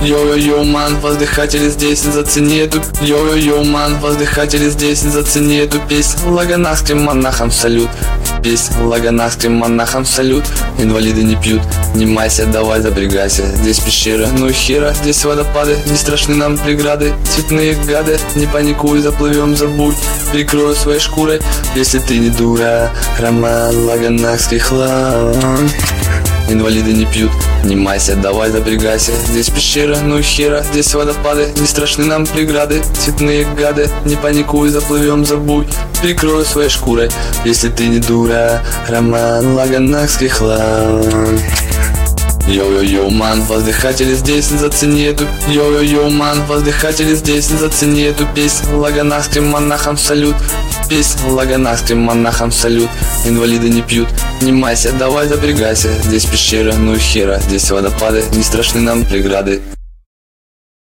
Йо-йо-йо, ман, воздыхатели здесь, зацени эту. Йо-йо-йо, ман, воздыхатели здесь, зацени эту песню. Лаганасским монахам салют. Песнь лаганасским монахам салют. Инвалиды не пьют, не майся, давай запрягайся. Здесь пещера, ну и хера, здесь водопады. Не страшны нам преграды, цветные гады. Не паникуй, заплывем, забудь, прикрою своей шкурой. Если ты не дура, роман лаганасских лан. Инвалиды не пьют, не майся, давай запрягайся. Здесь пещера, ну и хера, здесь водопады. Не страшны нам преграды, цветные гады. Не паникуй, заплывем, забудь, прикрою своей шкурой. Если ты не дура, роман лаганасских лан. Йо-йо-йо, ман, воздыхатели здесь, зацени эту. Йо-йо-йо, ман, воздыхатели здесь, зацени эту песню. Лаганасским монахам салют. Песнь лаганасским монахам салют. Инвалиды не пьют, не майся, давай запрягайся. Здесь пещера, ну и хера, здесь водопады. Не страшны нам преграды.